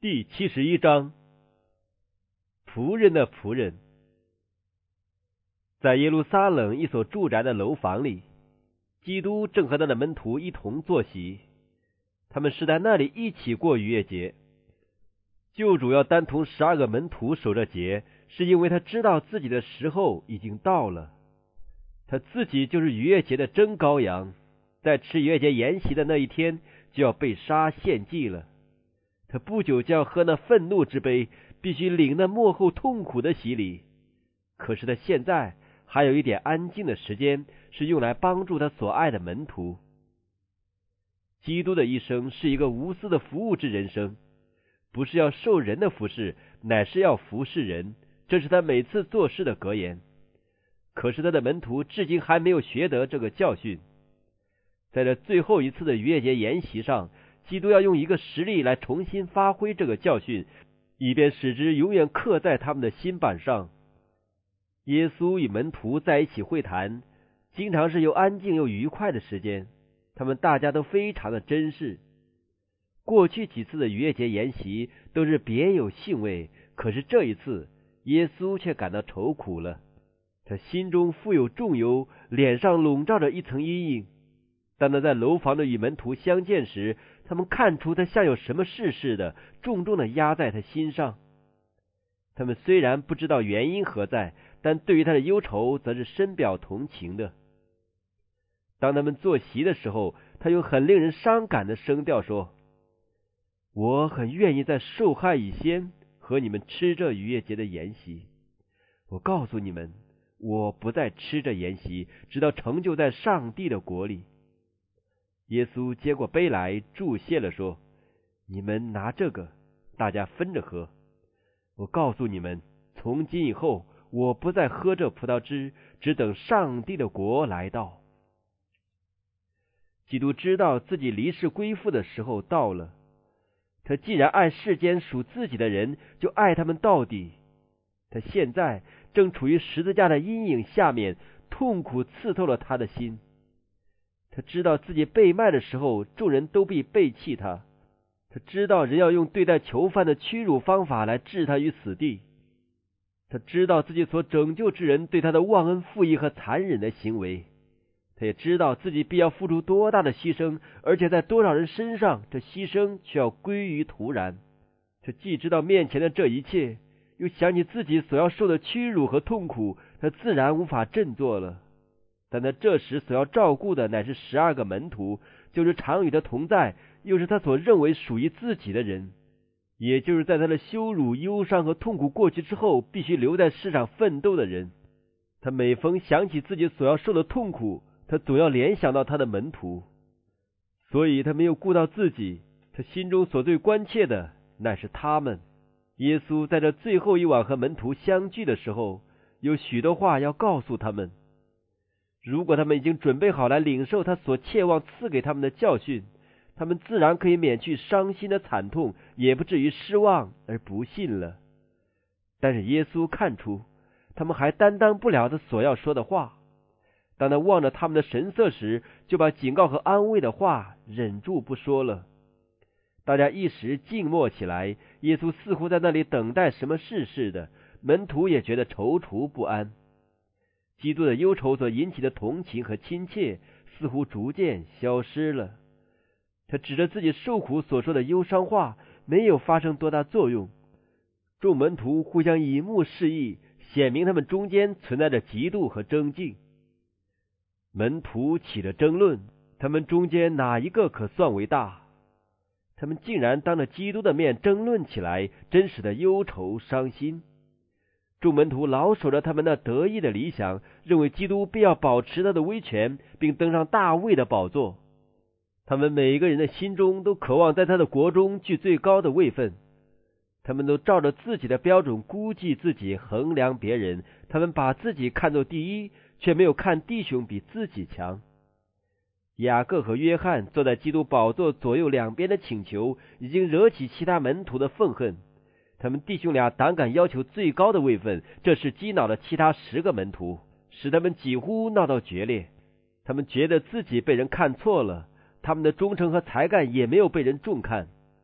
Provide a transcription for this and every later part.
第71章，仆人的仆人。在耶路撒冷一所住宅的楼房里，基督正和他的门徒一同坐席，他们是在那里一起过逾越节。救主要单同12个门徒守着节，是因为他知道自己的时候已经到了，他自己就是逾越节的真羔羊，在吃逾越节筵席的那一天就要被杀献祭了。他不久就要喝那愤怒之杯，必须领那末后痛苦的洗礼。可是他现在还有一点安静的时间，是用来帮助他所爱的门徒。基督的一生是一个无私的服务之人生，不是要受人的服侍，乃是要服侍人，这是他每次做事的格言。可是他的门徒至今还没有学得这个教训。在这最后一次的逾越节筵席上，基督要用一个实例来重新发挥这个教训，以便使之永远刻在他们的心板上。耶稣与门徒在一起会谈，经常是又安静又愉快的时间，他们大家都非常的珍视。过去几次的逾越节筵席都是别有兴味，可是这一次耶稣却感到愁苦了，他心中负有重忧，脸上笼罩着一层阴影。当他在楼房的与门徒相见时，他们看出他像有什么事似的，重重的压在他心上。他们虽然不知道原因何在，但对于他的忧愁则是深表同情的。当他们坐席的时候，他用很令人伤感的声调说：我很愿意在受害以先和你们吃这逾越节的筵席。我告诉你们，我不再吃这筵席，直到成就在上帝的国里。耶稣接过杯来，祝谢了，说：你们拿这个，大家分着喝。我告诉你们，从今以后，我不再喝这葡萄汁，只等上帝的国来到。基督知道自己离世归父的时候到了，他既然爱世间属自己的人，就爱他们到底。他现在正处于十字架的阴影下面，痛苦刺透了他的心。他知道自己被卖的时候，众人都必背弃他。他知道人要用对待囚犯的屈辱方法来置他于死地。他知道自己所拯救之人对他的忘恩负义和残忍的行为。他也知道自己必要付出多大的牺牲，而且在多少人身上，这牺牲却要归于突然。他既知道面前的这一切，又想起自己所要受的屈辱和痛苦，他自然无法振作了。但他这时所要照顾的乃是12个门徒，就是常与他同在，又是他所认为属于自己的人，也就是在他的羞辱、忧伤和痛苦过去之后，必须留在世上奋斗的人。他每逢想起自己所要受的痛苦，他总要联想到他的门徒，所以他没有顾到自己，他心中所最关切的乃是他们。耶稣在这最后一晚和门徒相聚的时候，有许多话要告诉他们。如果他们已经准备好来领受他所切望赐给他们的教训，他们自然可以免去伤心的惨痛，也不至于失望而不信了。但是耶稣看出他们还担当不了他所要说的话，当他望着他们的神色时，就把警告和安慰的话忍住不说了。大家一时静默起来，耶稣似乎在那里等待什么事似的，门徒也觉得踌躇不安。基督的忧愁所引起的同情和亲切似乎逐渐消失了。他指着自己受苦所说的忧伤话没有发生多大作用。众门徒互相以目示意，显明他们中间存在着嫉妒和争竞。门徒起了争论，他们中间哪一个可算为大？他们竟然当着基督的面争论起来，真使得忧愁伤心。众门徒老守着他们那得意的理想，认为基督必要保持他的威权，并登上大卫的宝座。他们每一个人的心中都渴望在他的国中居最高的位分。他们都照着自己的标准估计自己，衡量别人。他们把自己看作第一，却没有看弟兄比自己强。雅各和约翰坐在基督宝座左右两边的请求，已经惹起其他门徒的愤恨。他们弟兄俩胆敢要求最高的位分，这是激恼了其他10个门徒，使他们几乎闹到决裂。他们觉得自己被人看错了，他们的忠诚和才干也没有被人重看。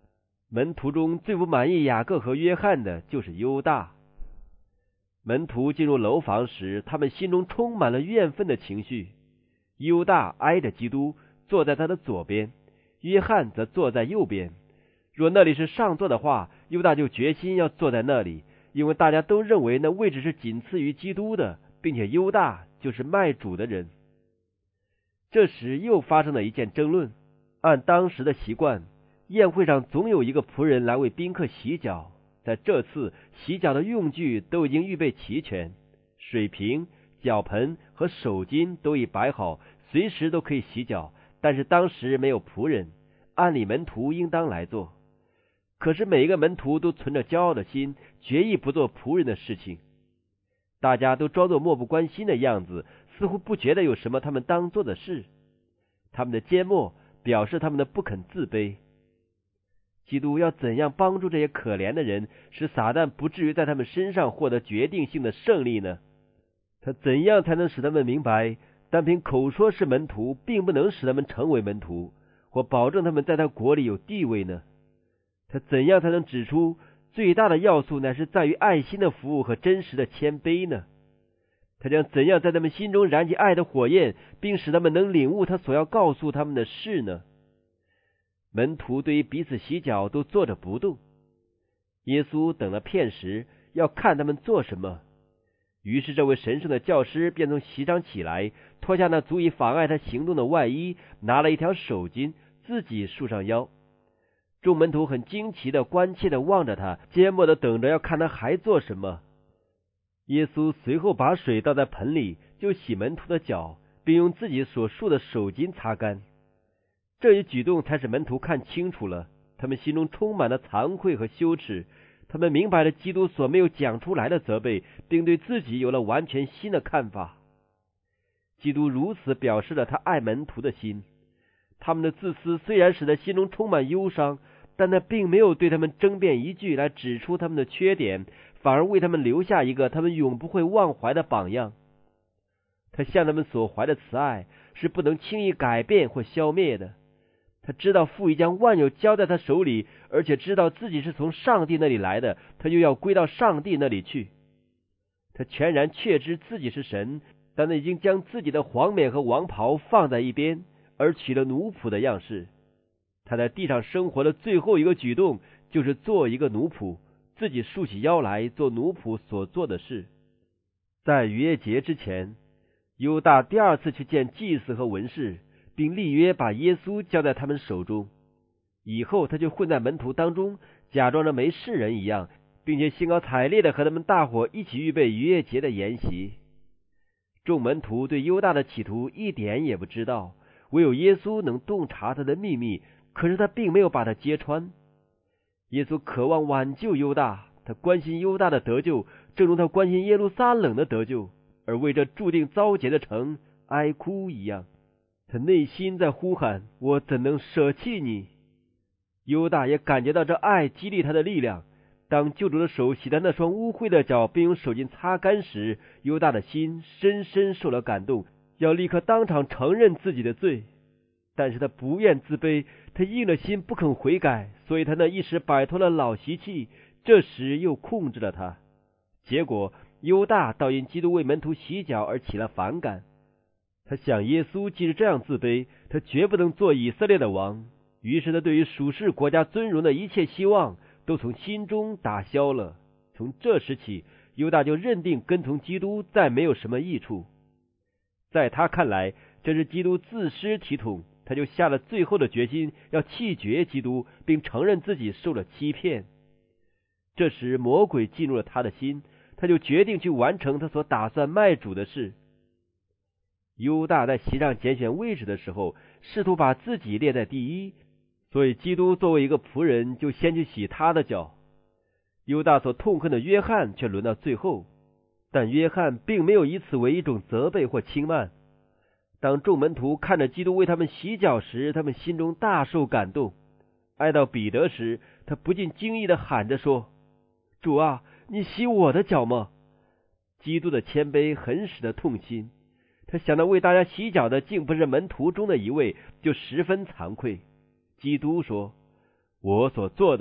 门徒中最不满意雅各和约翰的就是犹大。门徒进入楼房时，他们心中充满了怨愤的情绪。犹大挨着基督，坐在他的左边，约翰则坐在右边。若那里是上座的话，犹大就决心要坐在那里，因为大家都认为那位置是仅次于基督的，并且犹大就是卖主的人。这时又发生了一件争论。按当时的习惯，宴会上总有一个仆人来为宾客洗脚。在这次洗脚的用具都已经预备齐全，水瓶、脚盆和手巾都已摆好，随时都可以洗脚。但是当时没有仆人，按理门徒应当来做。可是每一个门徒都存着骄傲的心，决意不做仆人的事情。大家都装作漠不关心的样子，似乎不觉得有什么他们当做的事。他们的缄默表示他们的不肯自卑。基督要怎样帮助这些可怜的人，使撒旦不至于在他们身上获得决定性的胜利呢？他怎样才能使他们明白，单凭口说是门徒，并不能使他们成为门徒，或保证他们在他国里有地位呢？他怎样才能指出最大的要素乃是在于爱心的服务和真实的谦卑呢？他将怎样在他们心中燃起爱的火焰，并使他们能领悟他所要告诉他们的事呢？门徒对于彼此洗脚都坐着不动。耶稣等了片时，要看他们做什么。于是这位神圣的教师便从席上起来，脱下那足以妨碍他行动的外衣，拿了一条手巾，自己束上腰。众门徒很惊奇的、关切的望着他，缄默的等着要看他还做什么。耶稣随后把水倒在盆里，就洗门徒的脚，并用自己所束的手巾擦干。这一举动才使门徒看清楚了，他们心中充满了惭愧和羞耻。他们明白了基督所没有讲出来的责备，并对自己有了完全新的看法。基督如此表示了他爱门徒的心。他们的自私虽然使他心中充满忧伤，但那并没有对他们争辩一句来指出他们的缺点，反而为他们留下一个他们永不会忘怀的榜样。他向他们所怀的慈爱是不能轻易改变或消灭的。他知道父已将万有交在他手里，而且知道自己是从上帝那里来的，他又要归到上帝那里去。他全然确知自己是神，但他已经将自己的皇冕和王袍放在一边，而取了奴仆的样式。他在地上生活的最后一个举动，就是做一个奴仆，自己竖起腰来做奴仆所做的事。在逾越节之前，犹大第二次去见祭司和文士，并立约把耶稣交在他们手中。以后他就混在门徒当中，假装着没事人一样，并且兴高采烈的和他们大伙一起预备逾越节的筵席。众门徒对犹大的企图一点也不知道，唯有耶稣能洞察他的秘密，可是他并没有把他揭穿。耶稣渴望挽救犹大，他关心犹大的得救，正如他关心耶路撒冷的得救，而为这注定遭劫的城哀哭一样。他内心在呼喊，我怎能舍弃你？犹大也感觉到这爱激励他的力量。当救主的手洗他那双污秽的脚，并用手巾擦干时，犹大的心深深受了感动，要立刻当场承认自己的罪。但是他不愿自卑，他硬着心不肯悔改，所以他那一时摆脱了老习气，这时又控制了他。结果犹大倒因基督为门徒洗脚而起了反感。他想耶稣既是这样自卑，他绝不能做以色列的王。于是他对于属世国家尊荣的一切希望都从心中打消了。从这时起，犹大就认定跟从基督再没有什么益处。在他看来，这是基督自失体统，他就下了最后的决心，要弃绝基督，并承认自己受了欺骗。这时魔鬼进入了他的心，他就决定去完成他所打算卖主的事。犹大在席上拣选位置的时候，试图把自己列在第一，所以基督作为一个仆人，就先去洗他的脚。犹大所痛恨的约翰却轮到最后，但约翰并没有以此为一种责备或轻慢。当众门徒看着基督为他们洗脚时，他们心中大受感动。挨到彼得时，他不禁惊异地喊着说，主啊，你洗我的脚吗？基督的谦卑很使他痛心，他想到为大家洗脚的竟不是门徒中的一位，就十分惭愧。基督说，我所做的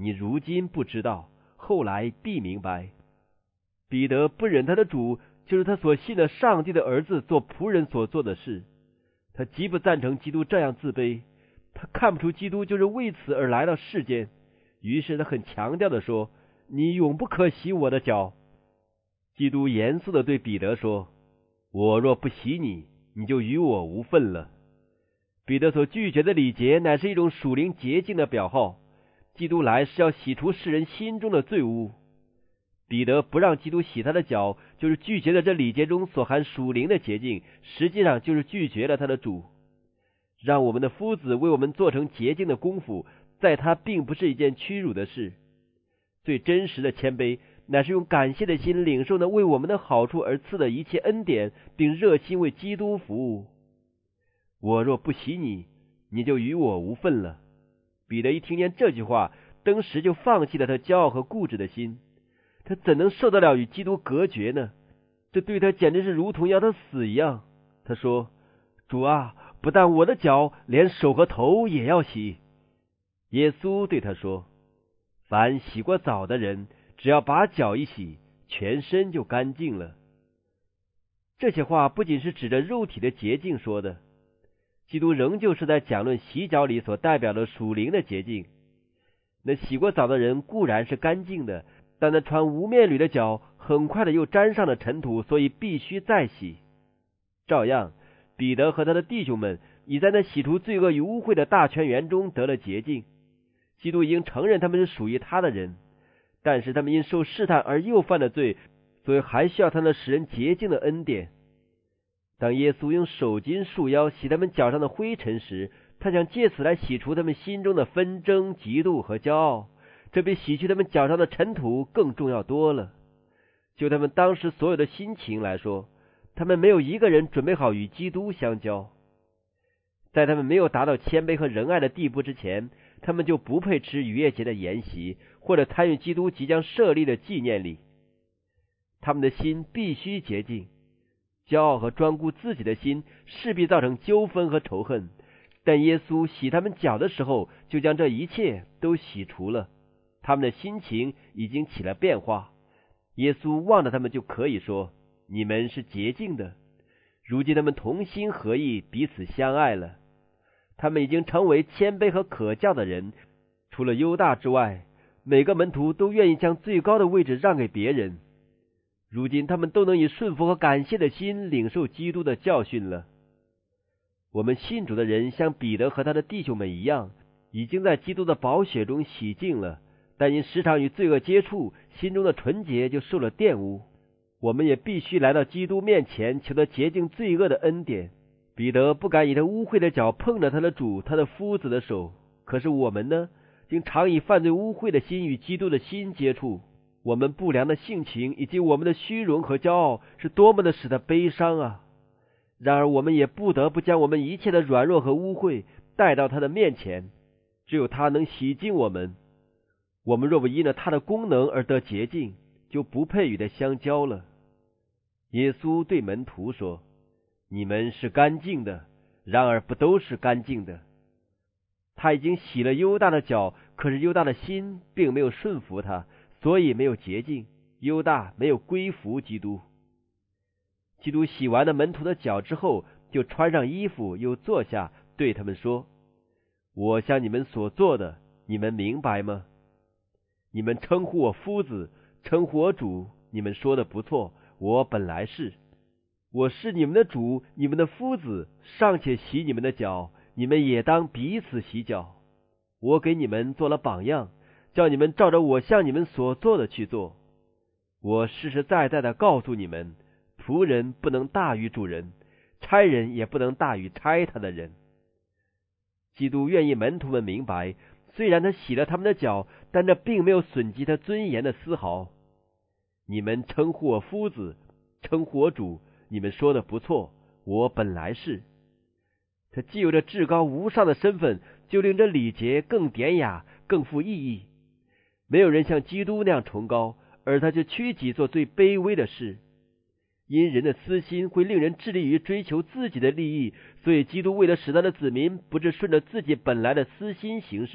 你如今不知道，后来必明白。彼得不忍他的主，就是他所信的上帝的儿子做仆人所做的事。他极不赞成基督这样自卑，他看不出基督就是为此而来到世间，于是他很强调地说，你永不可洗我的脚。基督严肃地对彼得说，我若不洗你，你就与我无分了。彼得所拒绝的礼节乃是一种属灵洁净的表号，基督来是要洗除世人心中的罪污。彼得不让基督洗他的脚，就是拒绝了这礼节中所含属灵的洁净，实际上就是拒绝了他的主。让我们的夫子为我们做成洁净的功夫，在他并不是一件屈辱的事。最真实的谦卑乃是用感谢的心领受那为我们的好处而赐的一切恩典，并热心为基督服务。我若不洗你，你就与我无分了。彼得一听见这句话，当时就放弃了他骄傲和固执的心。他怎能受得了与基督隔绝呢？这对他简直是如同要他死一样。他说，主啊，不但我的脚，连手和头也要洗。耶稣对他说，凡洗过澡的人，只要把脚一洗，全身就干净了。这些话不仅是指着肉体的洁净说的，基督仍旧是在讲论洗脚里所代表的属灵的洁净。那洗过澡的人固然是干净的，但那穿无面履的脚很快的又沾上了尘土，所以必须再洗。照样，彼得和他的弟兄们已在那洗除罪恶与污秽的大泉源中得了洁净。基督已经承认他们是属于他的人，但是他们因受试探而又犯了罪，所以还需要他那使人洁净的恩典。当耶稣用手巾束腰洗他们脚上的灰尘时，他想借此来洗除他们心中的纷争、嫉妒和骄傲，这比洗去他们脚上的尘土更重要多了。就他们当时所有的心情来说，他们没有一个人准备好与基督相交。在他们没有达到谦卑和仁爱的地步之前，他们就不配吃逾越节的筵席，或者参与基督即将设立的纪念礼。他们的心必须洁净，骄傲和专顾自己的心势必造成纠纷和仇恨，但耶稣洗他们脚的时候，就将这一切都洗除了。他们的心情已经起了变化，耶稣望着他们就可以说，你们是洁净的。如今他们同心合意，彼此相爱了。他们已经成为谦卑和可教的人，除了犹大之外，每个门徒都愿意将最高的位置让给别人。如今他们都能以顺服和感谢的心领受基督的教训了。我们信主的人像彼得和他的弟兄们一样，已经在基督的宝血中洗净了，但因时常与罪恶接触，心中的纯洁就受了玷污。我们也必须来到基督面前，求得洁净罪恶的恩典。彼得不敢以他污秽的脚碰着他的主，他的夫子的手。可是我们呢，竟常以犯罪污秽的心与基督的心接触。我们不良的性情以及我们的虚荣和骄傲，是多么的使他悲伤啊！然而我们也不得不将我们一切的软弱和污秽带到他的面前，只有他能洗净我们。我们若不因了他的功能而得洁净，就不配与他相交了。耶稣对门徒说，你们是干净的，然而不都是干净的。他已经洗了犹大的脚，可是犹大的心并没有顺服他，所以没有洁净。犹大没有归服基督。基督洗完了门徒的脚之后，就穿上衣服，又坐下，对他们说，我向你们所做的，你们明白吗？你们称呼我夫子，称呼我主，你们说的不错，我本来是。我是你们的主，你们的夫子，尚且洗你们的脚，你们也当彼此洗脚。我给你们做了榜样，叫你们照着我向你们所做的去做。我实实在在的告诉你们，仆人不能大于主人，差人也不能大于差他的人。基督愿意门徒们明白，虽然他洗了他们的脚，但这并没有损及他尊严的丝毫。你们称呼我夫子，称呼我主，你们说的不错，我本来是。他既有着至高无上的身份，就令这礼节更典雅，更富意义。没有人像基督那样崇高，而他却屈己做最卑微的事。因人的私心会令人致力于追求自己的利益，所以基督为了使他的子民不是顺着自己本来的私心行事，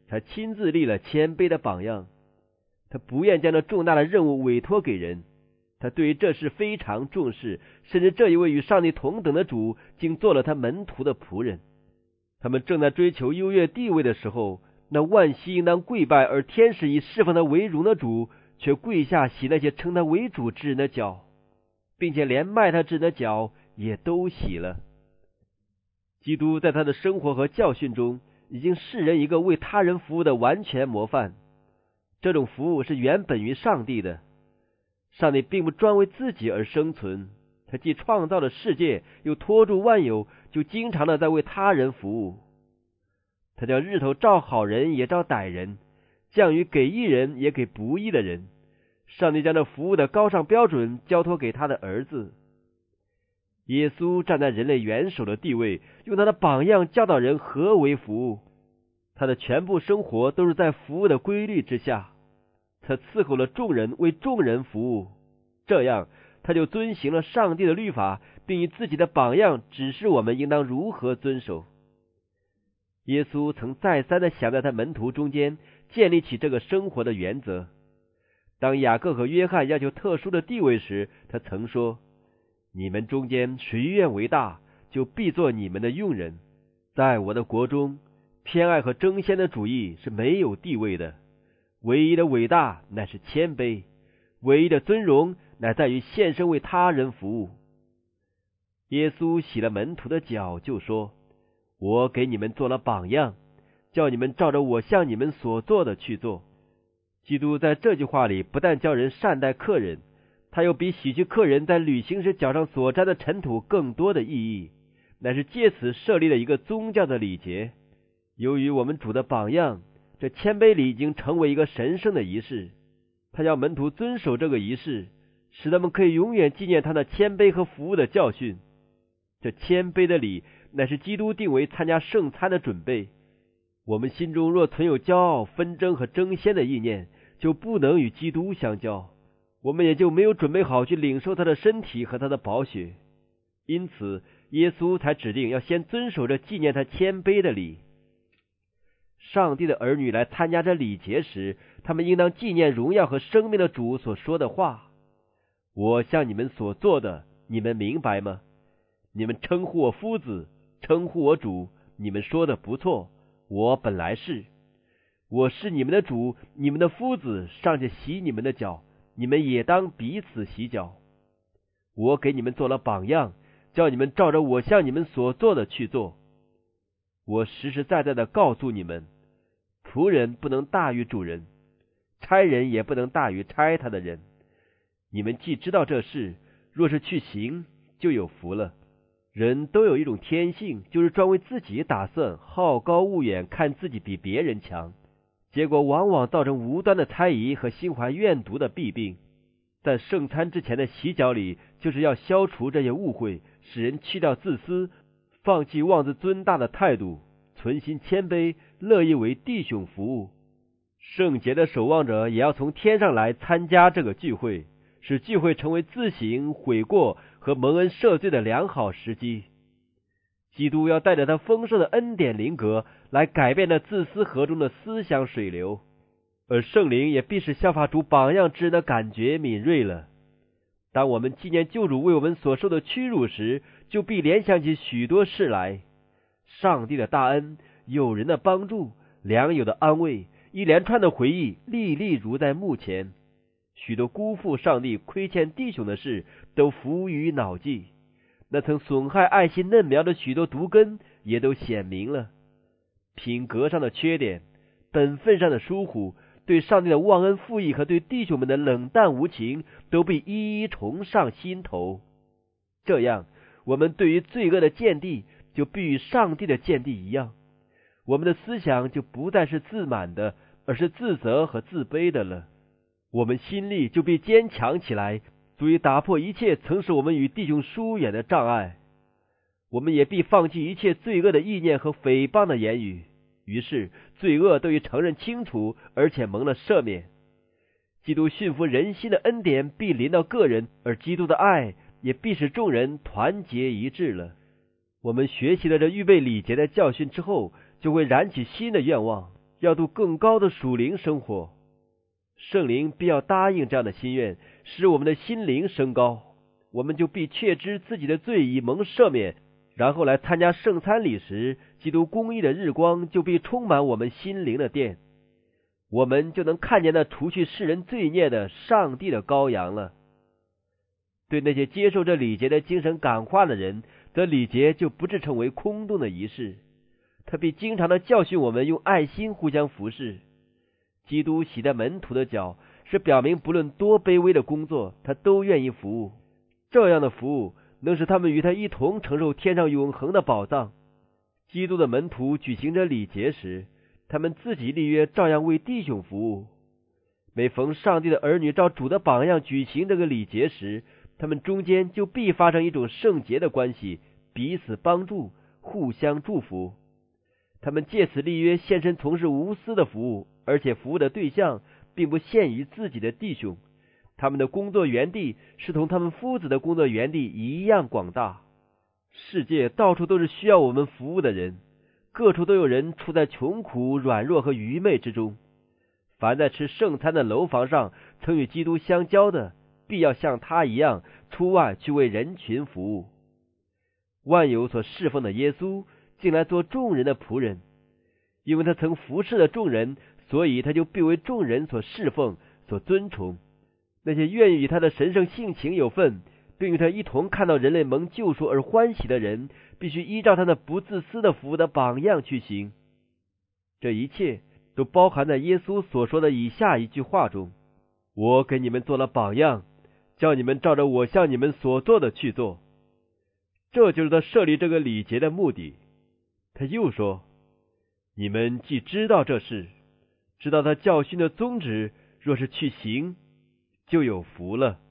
他亲自立了谦卑的榜样，他不愿将这重大的任务委托给人，他对于这事非常重视，甚至这一位与上帝同等的主竟做了他门徒的仆人。他们正在追求优越地位的时候，那万膝应当跪拜而天使以侍奉他为荣的主，却跪下洗那些称他为主之人的脚，并且连卖他之人的脚也都洗了。基督在他的生活和教训中已经示人一个为他人服务的完全模范，这种服务是原本于上帝的。上帝并不专为自己而生存，他既创造了世界，又托住万有，就经常的在为他人服务。他将日头照好人也照歹人，降雨给义人也给不义的人。上帝将这服务的高尚标准交托给他的儿子。耶稣站在人类元首的地位，用他的榜样教导人何为服务。他的全部生活都是在服务的规律之下，他伺候了众人，为众人服务，这样他就遵行了上帝的律法，并以自己的榜样指示我们应当如何遵守。耶稣曾再三的想在他门徒中间建立起这个生活的原则。当雅各和约翰要求特殊的地位时，他曾说：你们中间谁愿为大，就必做你们的用人。在我的国中，偏爱和争先的主义是没有地位的，唯一的伟大乃是谦卑，唯一的尊荣乃在于献身为他人服务。耶稣洗了门徒的脚，就说：我给你们做了榜样，叫你们照着我向你们所做的去做。基督在这句话里不但教人善待客人，他又比洗去客人在旅行时脚上所沾的尘土更多的意义，乃是借此设立了一个宗教的礼节。由于我们主的榜样，这谦卑礼已经成为一个神圣的仪式，他要门徒遵守这个仪式，使他们可以永远纪念他的谦卑和服务的教训。这谦卑的礼乃是基督定为参加圣餐的准备。我们心中若存有骄傲、纷争和争先的意念，就不能与基督相交，我们也就没有准备好去领受他的身体和他的宝血。因此耶稣才指定要先遵守着纪念他谦卑的礼。上帝的儿女来参加这礼节时，他们应当纪念荣耀和生命的主所说的话：我向你们所做的，你们明白吗？你们称呼我夫子，称呼我主，你们说的不错，我本来是。我是你们的主，你们的夫子，尚且洗你们的脚，你们也当彼此洗脚。我给你们做了榜样，叫你们照着我向你们所做的去做。我实实在在的告诉你们，仆人不能大于主人，差人也不能大于差他的人。你们既知道这事，若是去行，就有福了。人都有一种天性，就是专为自己打算，好高骛远，看自己比别人强，结果往往造成无端的猜疑和心怀怨毒的弊病。在圣餐之前的洗脚里，就是要消除这些误会，使人去掉自私，放弃妄自尊大的态度，存心谦卑，乐意为弟兄服务。圣洁的守望者也要从天上来参加这个聚会，使聚会成为自省、悔过和蒙恩赦罪的良好时机。基督要带着他丰盛的恩典灵格来改变那自私河中的思想水流，而圣灵也必使效法主榜样之人的感觉敏锐了。当我们纪念救主为我们所受的屈辱时，就必联想起许多事来：上帝的大恩、友人的帮助、良友的安慰，一连串的回忆历历如在目前。许多辜负上帝、亏欠弟兄的事都浮于脑际，那曾损害爱心嫩苗的许多毒根也都显明了。品格上的缺点、本分上的疏忽、对上帝的忘恩负义和对弟兄们的冷淡无情，都被一一重上心头。这样，我们对于罪恶的见地就必与上帝的见地一样，我们的思想就不再是自满的，而是自责和自卑的了。我们心力就必坚强起来，足以打破一切曾使我们与弟兄疏远的障碍。我们也必放弃一切罪恶的意念和诽谤的言语，于是罪恶都已承认清楚，而且蒙了赦免。基督驯服人心的恩典必临到个人，而基督的爱也必使众人团结一致了。我们学习了这预备礼节的教训之后，就会燃起新的愿望， 要度更高的属灵生活。圣灵必要答应这样的心愿，使我们的心灵升高，我们就必确知自己的罪已蒙赦免，然后来参加圣餐礼时，基督公义的日光就必充满我们心灵的殿，我们就能看见那除去世人罪孽的上帝的羔羊了。对那些接受这礼节的精神感化的人，则礼节就不致成为空洞的仪式，他必经常的教训我们用爱心互相服侍。基督洗在门徒的脚，是表明不论多卑微的工作，他都愿意服务。这样的服务能使他们与他一同承受天上永恒的宝藏。基督的门徒举行着礼节时，他们自己立约照样为弟兄服务。每逢上帝的儿女照主的榜样举行这个礼节时，他们中间就必发生一种圣洁的关系，彼此帮助，互相祝福。他们借此立约献身从事无私的服务，而且服务的对象并不限于自己的弟兄，他们的工作园地是同他们夫子的工作园地一样广大。世界到处都是需要我们服务的人，各处都有人处在穷苦、软弱和愚昧之中。凡在吃圣餐的楼房上曾与基督相交的，必要像他一样出外去为人群服务。万有所侍奉的耶稣竟来做众人的仆人，因为他曾服侍了众人，所以他就必为众人所侍奉、所尊崇。那些愿意与他的神圣性情有份，并与他一同看到人类蒙救赎而欢喜的人，必须依照他那不自私的服务的榜样去行。这一切都包含在耶稣所说的以下一句话中：我给你们做了榜样，叫你们照着我向你们所做的去做。这就是他设立这个礼节的目的。他又说，你们既知道这事，知道他教训的宗旨，若是去行，就有福了。